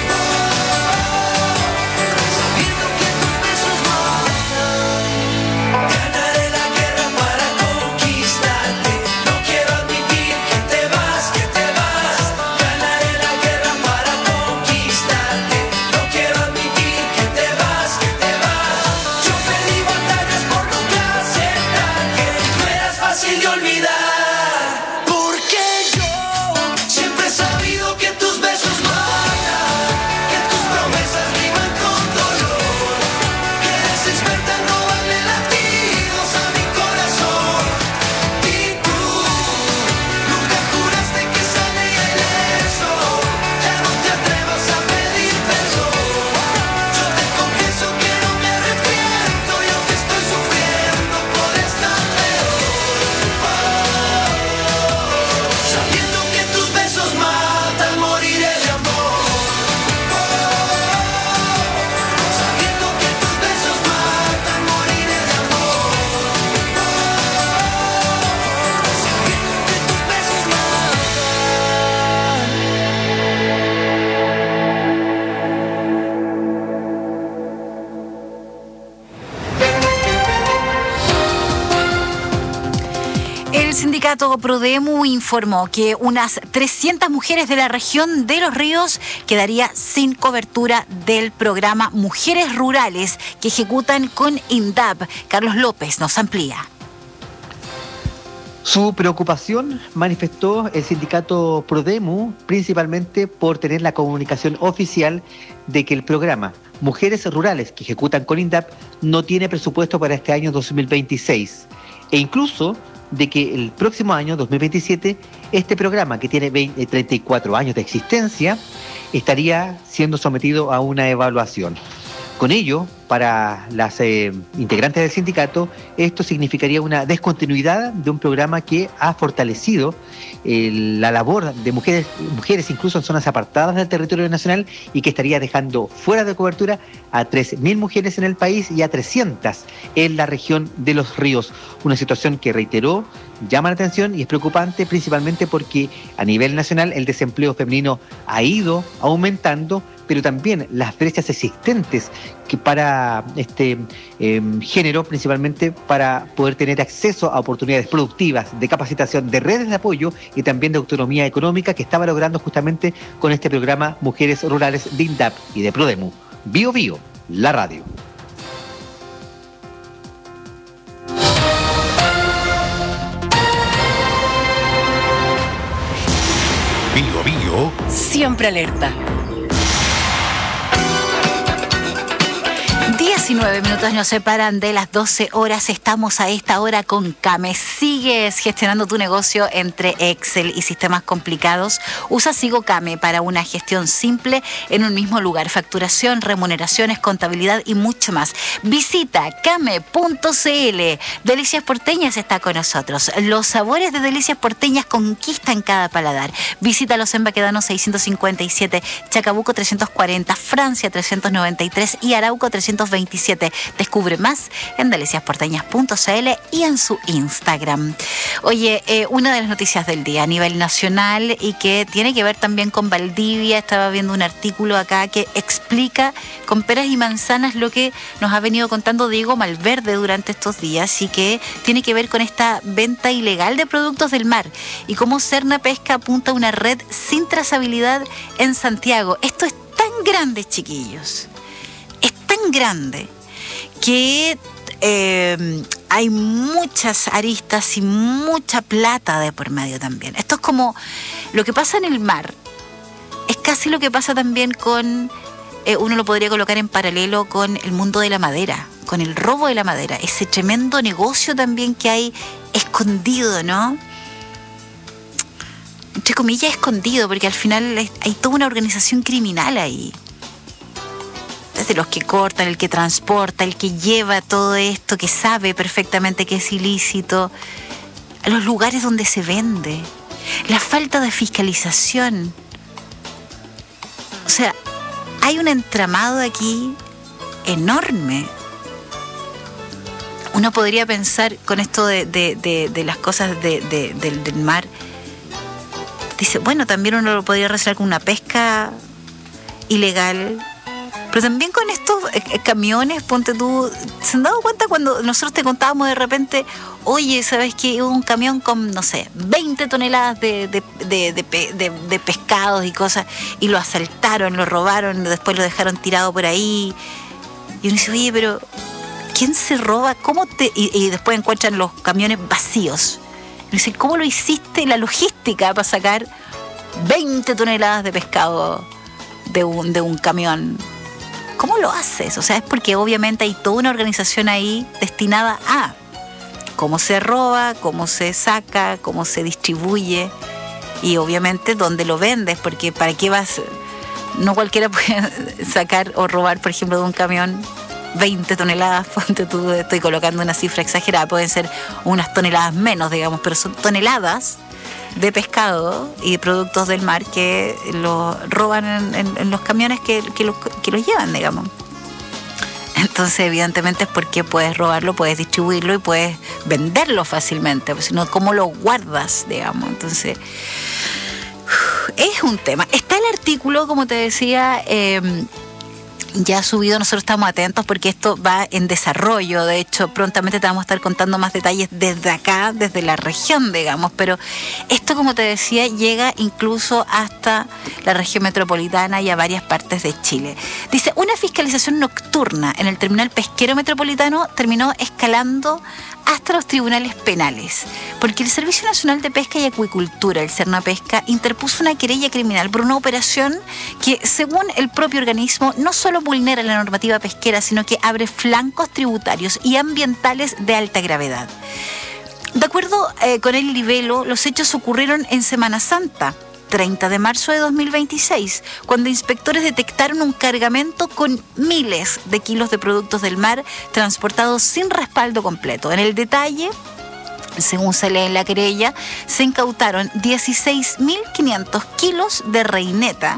Sabiendo que tus besos matan. Ganaré la guerra para conquistarte. No quiero admitir que te vas, que te vas. Ganaré la guerra para conquistarte. No quiero admitir que te vas, que te vas. Yo perdí batallas por nunca aceptar que no eras fácil de olvidar. Porque yo siempre he sabido que tus besos matan, que tus promesas riman con dolor, que eres experta en robarle latidos a mi corazón. Y tú nunca juraste que saldría ileso, ya no te atrevas a pedir perdón. Yo te confieso que no me arrepiento y aunque estoy sufriendo por estar peor, sabiendo que tus besos matan, moriré de amor. Sabiendo que tus besos matan, moriré de amor. Sabiendo que tus besos matan. El sindicato Prodemu informó que unas 300 mujeres de la región de Los Ríos quedaría sin cobertura del programa Mujeres Rurales que ejecutan con INDAP. Carlos López nos amplía. Su preocupación manifestó el sindicato Prodemu principalmente por tener la comunicación oficial de que el programa Mujeres Rurales que ejecutan con INDAP no tiene presupuesto para este año 2026 e incluso de que el próximo año 2027 este programa que tiene 34 años de existencia estaría siendo sometido a una evaluación. Con ello, para las integrantes del sindicato, esto significaría una descontinuidad de un programa que ha fortalecido la labor de mujeres incluso en zonas apartadas del territorio nacional y que estaría dejando fuera de cobertura a 3.000 mujeres en el país y a 300 en la región de Los Ríos. Una situación que, reiteró, llama la atención y es preocupante principalmente porque a nivel nacional el desempleo femenino ha ido aumentando, pero también las brechas existentes que para este género, principalmente para poder tener acceso a oportunidades productivas, de capacitación, de redes de apoyo y también de autonomía económica que estaba logrando justamente con este programa Mujeres Rurales de INDAP y de Prodemu. Bio Bio, la radio. Bio Bio. Siempre alerta. 19 minutos nos separan de las 12 horas. Estamos a esta hora con Kame. ¿Sigues gestionando tu negocio entre Excel y sistemas complicados? Usa Sigo Kame para una gestión simple en un mismo lugar. Facturación, remuneraciones, contabilidad y mucho más. Visita kame.cl. Delicias Porteñas está con nosotros. Los sabores de Delicias Porteñas conquistan cada paladar. Visítalos en Baquedano 657, Chacabuco 340, Francia 393 y Arauco 327. Descubre más en deliciasporteñas.cl y en su Instagram. Oye, una de las noticias del día a nivel nacional y que tiene que ver también con Valdivia. Estaba viendo un artículo acá que explica con peras y manzanas lo que nos ha venido contando Diego Malverde durante estos días y que tiene que ver con esta venta ilegal de productos del mar y cómo Serna Pesca apunta a una red sin trazabilidad en Santiago. Esto es tan grande, chiquillos. Es tan grande que hay muchas aristas y mucha plata de por medio también. Esto es como lo que pasa en el mar, es casi lo que pasa también con, uno lo podría colocar en paralelo con el mundo de la madera, con el robo de la madera, ese tremendo negocio también que hay escondido, ¿no? Entre comillas escondido, porque al final hay toda una organización criminal ahí. Desde los que cortan, el que transporta, el que lleva todo esto, que sabe perfectamente que es ilícito, los lugares donde se vende, la falta de fiscalización. O sea, hay un entramado aquí enorme. Uno podría pensar con esto de las cosas del mar. Dice, bueno, también uno lo podría relacionar con una pesca ilegal. Pero también con estos camiones, ponte tú, ¿se han dado cuenta cuando nosotros te contábamos de repente, oye, ¿sabes qué? Hubo un camión con, no sé, 20 toneladas de pescados y cosas, y lo asaltaron, lo robaron, después lo dejaron tirado por ahí? Y uno dice, oye, pero ¿quién se roba? ¿Cómo te...? Y después encuentran los camiones vacíos. Y dice, ¿cómo lo hiciste? La logística para sacar 20 toneladas de pescado de un camión. ¿Cómo lo haces? O sea, es porque obviamente hay toda una organización ahí destinada a cómo se roba, cómo se saca, cómo se distribuye y obviamente dónde lo vendes, porque ¿para qué vas? No cualquiera puede sacar o robar, por ejemplo, de un camión 20 toneladas, ponte tú, estoy colocando una cifra exagerada, pueden ser unas toneladas menos, digamos, pero son toneladas de pescado y de productos del mar que lo roban en los camiones que los llevan, digamos. Entonces, evidentemente, es porque puedes robarlo, puedes distribuirlo y puedes venderlo fácilmente, pues, sino cómo lo guardas, digamos. Entonces, es un tema. Está el artículo, como te decía, ya subido, nosotros estamos atentos porque esto va en desarrollo. De hecho, prontamente te vamos a estar contando más detalles desde acá, desde la región, digamos, pero esto, como te decía, llega incluso hasta la región metropolitana y a varias partes de Chile. Dice, una fiscalización nocturna en el terminal pesquero metropolitano terminó escalando hasta los tribunales penales, porque el Servicio Nacional de Pesca y Acuicultura, el Cernapesca, interpuso una querella criminal por una operación que, según el propio organismo, no solo vulnera la normativa pesquera, sino que abre flancos tributarios y ambientales de alta gravedad. De acuerdo con el libelo, los hechos ocurrieron en Semana Santa, 30 de marzo de 2026, cuando inspectores detectaron un cargamento con miles de kilos de productos del mar transportados sin respaldo completo. En el detalle, según se lee en la querella, se incautaron 16.500 kilos de reineta,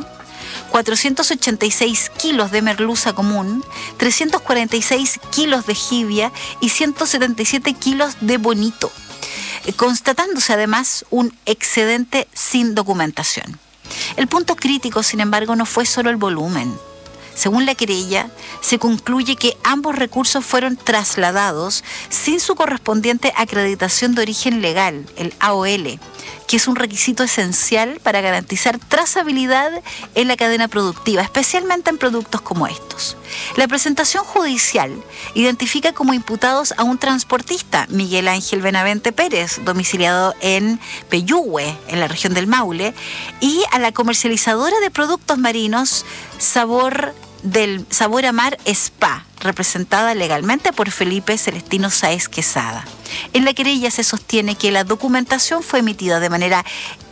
486 kilos de merluza común, 346 kilos de jibia y 177 kilos de bonito, constatándose además un excedente sin documentación. El punto crítico, sin embargo, no fue solo el volumen. Según la querella, se concluye que ambos recursos fueron trasladados sin su correspondiente acreditación de origen legal, el AOL, que es un requisito esencial para garantizar trazabilidad en la cadena productiva, especialmente en productos como estos. La presentación judicial identifica como imputados a un transportista, Miguel Ángel Benavente Pérez, domiciliado en Peyúgue, en la región del Maule, y a la comercializadora de productos marinos Sabor a Mar Spa, representada legalmente por Felipe Celestino Sáez Quesada. En la querella se sostiene que la documentación fue emitida de manera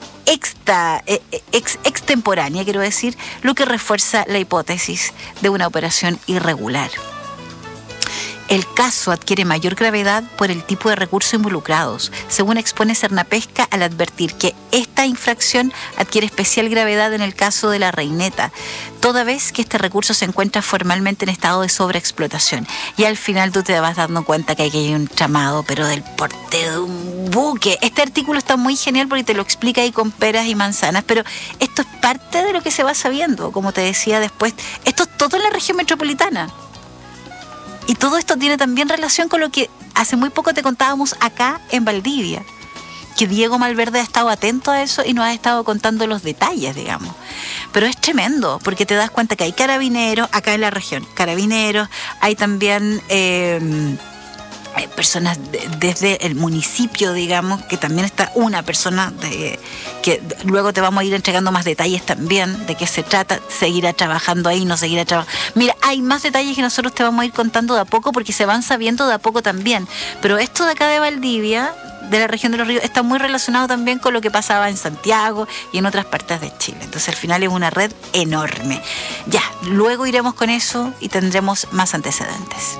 extemporánea, quiero decir, lo que refuerza la hipótesis de una operación irregular. El caso adquiere mayor gravedad por el tipo de recursos involucrados, según expone Cernapesca al advertir que esta infracción adquiere especial gravedad en el caso de la reineta, toda vez que este recurso se encuentra formalmente en estado de sobreexplotación. Y al final tú te vas dando cuenta que hay un tramado, pero del porte de un buque. Este artículo está muy genial porque te lo explica ahí con peras y manzanas, pero esto es parte de lo que se va sabiendo, como te decía después. Esto es todo en la región metropolitana. Y todo esto tiene también relación con lo que hace muy poco te contábamos acá en Valdivia, que Diego Malverde ha estado atento a eso y nos ha estado contando los detalles, digamos. Pero es tremendo, porque te das cuenta que hay carabineros acá en la región, carabineros, hay también personas desde el municipio, digamos, que también está una persona que luego te vamos a ir entregando más detalles también de qué se trata, seguirá trabajando ahí, no seguirá trabajando. Mira, hay más detalles que nosotros te vamos a ir contando de a poco porque se van sabiendo de a poco también, pero esto de acá de Valdivia, de la región de Los Ríos, está muy relacionado también con lo que pasaba en Santiago y en otras partes de Chile. Entonces al final es una red enorme. Ya, luego iremos con eso y tendremos más antecedentes.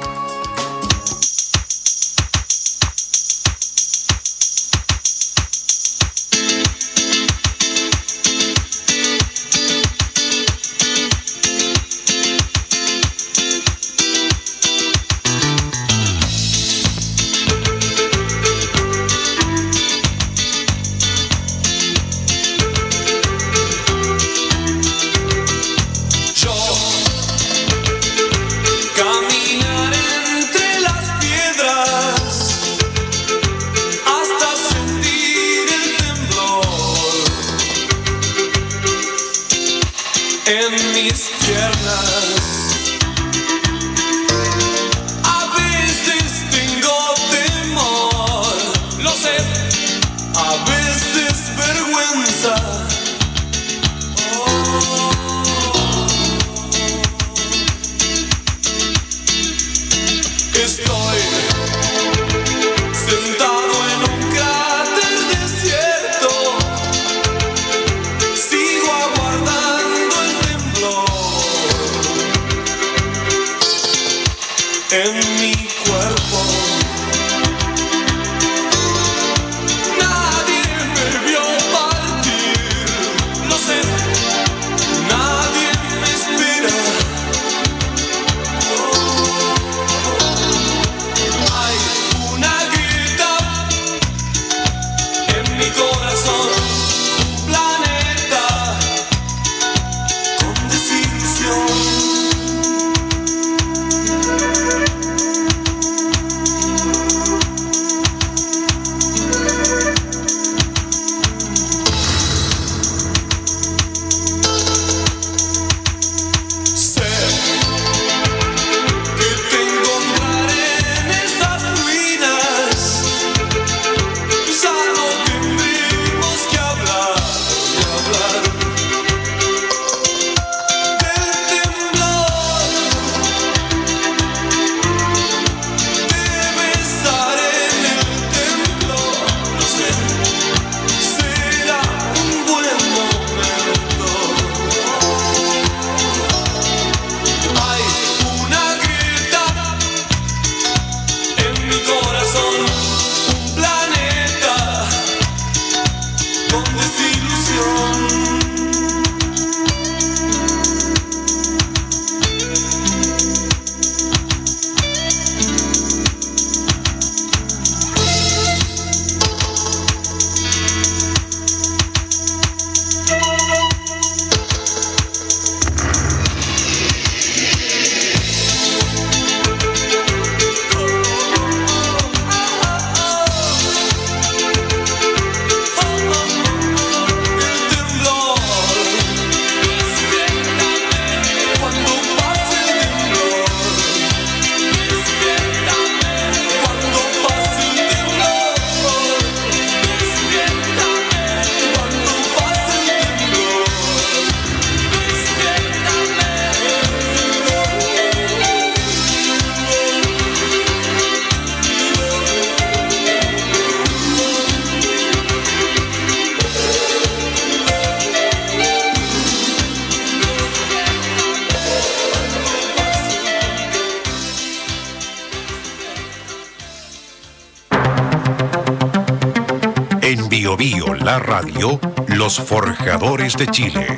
Bio Bio, la radio, los forjadores de Chile.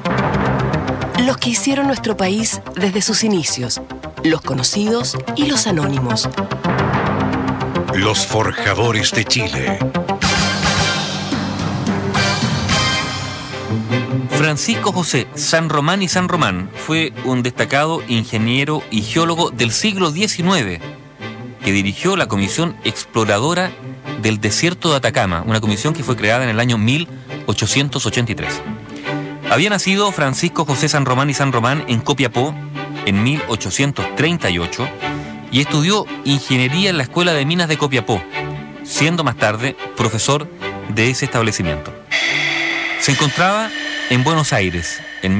Los que hicieron nuestro país desde sus inicios, los conocidos y los anónimos. Los forjadores de Chile. Francisco José San Román y San Román fue un destacado ingeniero y geólogo del siglo XIX que dirigió la Comisión Exploradora del Desierto de Atacama, una comisión que fue creada en el año 1883. Había nacido Francisco José San Román y San Román en Copiapó en 1838 y estudió ingeniería en la Escuela de Minas de Copiapó, siendo más tarde profesor de ese establecimiento. Se encontraba en Buenos Aires en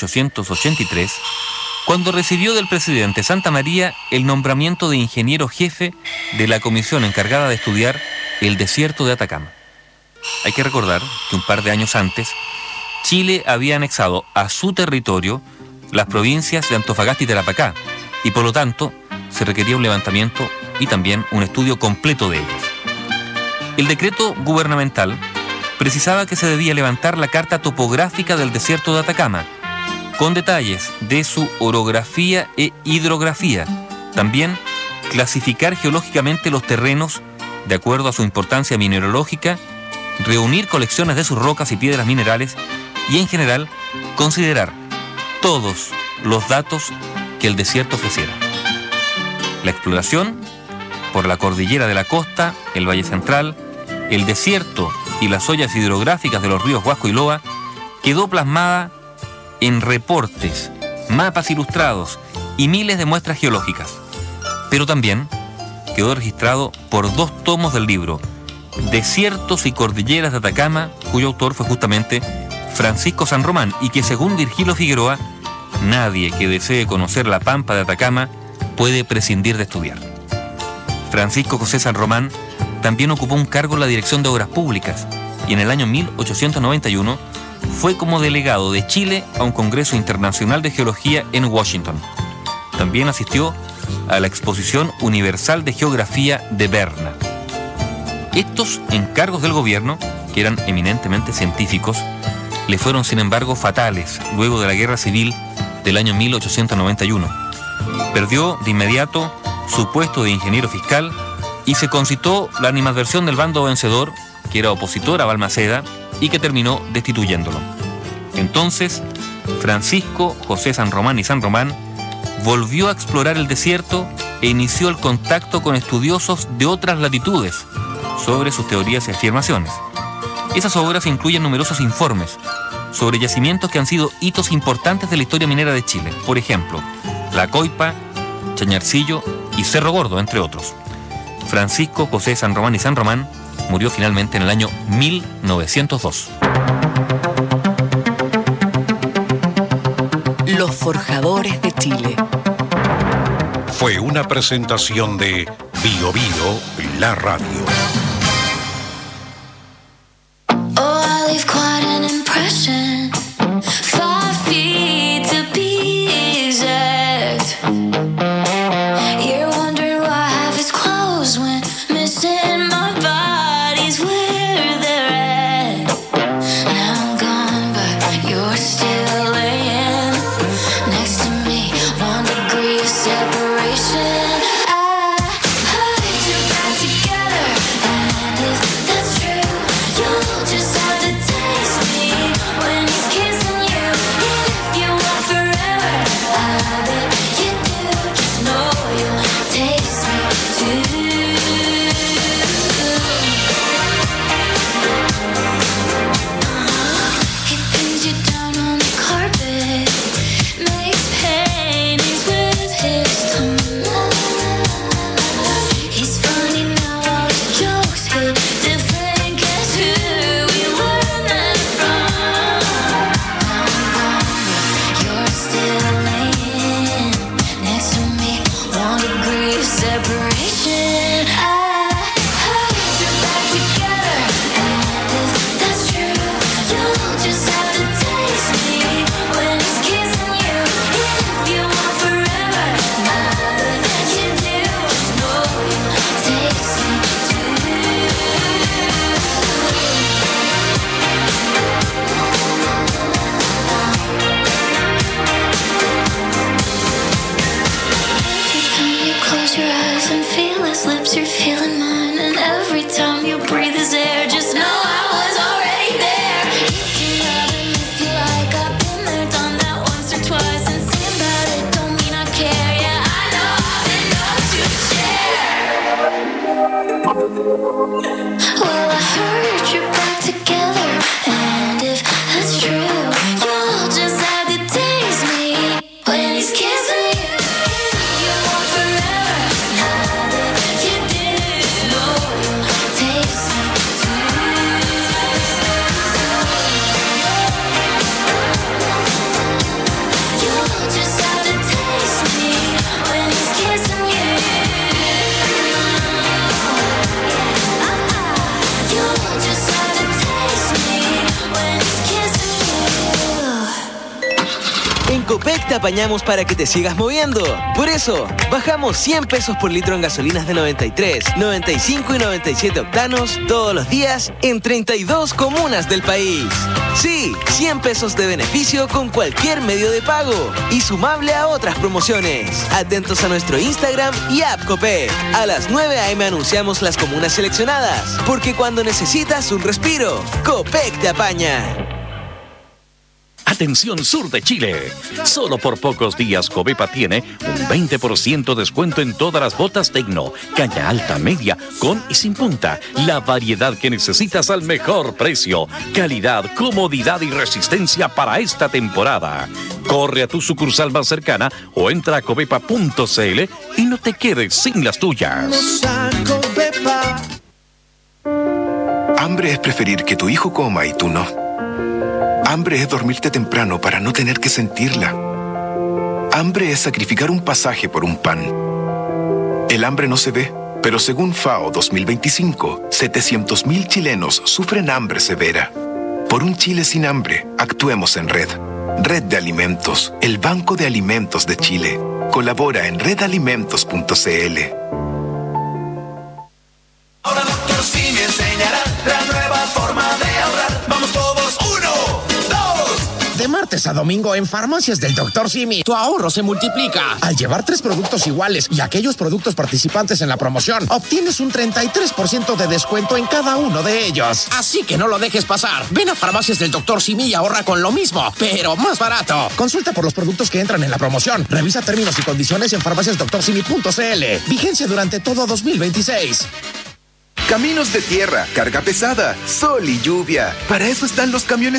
1883 cuando recibió del presidente Santa María el nombramiento de ingeniero jefe de la comisión encargada de estudiar el desierto de Atacama. Hay que recordar que un par de años antes, Chile había anexado a su territorio las provincias de Antofagasta y Tarapacá, y por lo tanto se requería un levantamiento y también un estudio completo de ellas. El decreto gubernamental precisaba que se debía levantar la carta topográfica del desierto de Atacama, con detalles de su orografía e hidrografía. También clasificar geológicamente los terrenos de acuerdo a su importancia mineralógica, reunir colecciones de sus rocas y piedras minerales y, en general, considerar todos los datos que el desierto ofreciera. La exploración por la cordillera de la costa, el Valle Central, el desierto y las ollas hidrográficas de los ríos Huasco y Loa quedó plasmada en reportes, mapas ilustrados y miles de muestras geológicas. Pero también quedó registrado por 2 tomos del libro Desiertos y Cordilleras de Atacama, cuyo autor fue justamente Francisco San Román, y que, según Virgilio Figueroa, nadie que desee conocer la pampa de Atacama puede prescindir de estudiar. Francisco José San Román también ocupó un cargo en la Dirección de Obras Públicas y en el año 1891 fue como delegado de Chile a un Congreso Internacional de Geología en Washington. También asistió a la Exposición Universal de Geografía de Berna. Estos encargos del gobierno, que eran eminentemente científicos, le fueron sin embargo fatales luego de la Guerra Civil del año 1891. Perdió de inmediato su puesto de ingeniero fiscal y se concitó la animadversión del bando vencedor, que era opositor a Balmaceda y que terminó destituyéndolo. Entonces, Francisco José San Román y San Román volvió a explorar el desierto e inició el contacto con estudiosos de otras latitudes sobre sus teorías y afirmaciones. Esas obras incluyen numerosos informes sobre yacimientos que han sido hitos importantes de la historia minera de Chile. Por ejemplo, La Coipa, Chañarcillo y Cerro Gordo, entre otros. Francisco José San Román y San Román murió finalmente en el año 1902. Los forjadores de Chile. Fue una presentación de Bio Bio, la radio. Oh, I leave quite an impression. 5 feet to be exact. You're wondering why I have his clothes when missing my body's where they're at. Now I'm gone, but you're still laying next to me. 1 degree of separation. I put you back together, and if that's true, you'll just have to taste me when he's kissing you. If you want forever, I bet you do. Just know you'll taste me too. He pins you down on the carpet, makes paintings with his tongue. He's funny now, all his jokes hit different. Guess who we learned that from? Now I'm gone, but you're still laying next to me. 1 degree of separation. I put you back together, and if that's true, you'll just have to taste me when he's kissing you. If you want forever, I bet you do. Just know you'll taste me too. Every time you close your eyes and feel his lips, you're feeling mine. And every time you breathe his air, just know I was already there. You can love him if you like. I've been there, done that once or twice. And saying about it don't mean I care. Yeah, I know I've enough to share. Well, I heard you're back together, and if that's true, you'll just have to taste me when he's kissing you. You want forever, now that you did know you'll taste me too. You'll just have to taste me when he's kissing you. En Copec te apañamos para que te sigas moviendo. Por eso, bajamos 100 pesos por litro en gasolinas de 93, 95 y 97 octanos todos los días en 32 comunas del país. Sí, 100 pesos de beneficio con cualquier medio de pago y sumable a otras promociones. Atentos a nuestro Instagram y app Copec. A las 9 a.m. anunciamos las comunas seleccionadas, porque cuando necesitas un respiro, Copec te apaña. Atención sur de Chile. Solo por pocos días Covepa tiene un 20% descuento en todas las botas Tecno, caña alta, media, con y sin punta. La variedad que necesitas al mejor precio. Calidad, comodidad y resistencia para esta temporada. Corre a tu sucursal más cercana o entra a covepa.cl y no te quedes sin las tuyas. Hambre es preferir que tu hijo coma y tú no. Hambre es dormirte temprano para no tener que sentirla. Hambre es sacrificar un pasaje por un pan. El hambre no se ve, pero según FAO 2025, 700.000 chilenos sufren hambre severa. Por un Chile sin hambre, actuemos en Red. Red de Alimentos, el Banco de Alimentos de Chile. Colabora en redalimentos.cl. Ahora Dr. Simi enseñará la nueva forma de ahorrar. Vamos todos, 1, 2. De martes a domingo en Farmacias del Dr. Simi, tu ahorro se multiplica. Al llevar 3 productos iguales y aquellos productos participantes en la promoción, obtienes un 33% de descuento en cada uno de ellos. Así que no lo dejes pasar. Ven a Farmacias del Dr. Simi y ahorra con lo mismo, pero más barato. Consulta por los productos que entran en la promoción. Revisa términos y condiciones en farmaciasdoctorsimi.cl. Vigencia durante todo 2026. Caminos de tierra, carga pesada, sol y lluvia. Para eso están los camiones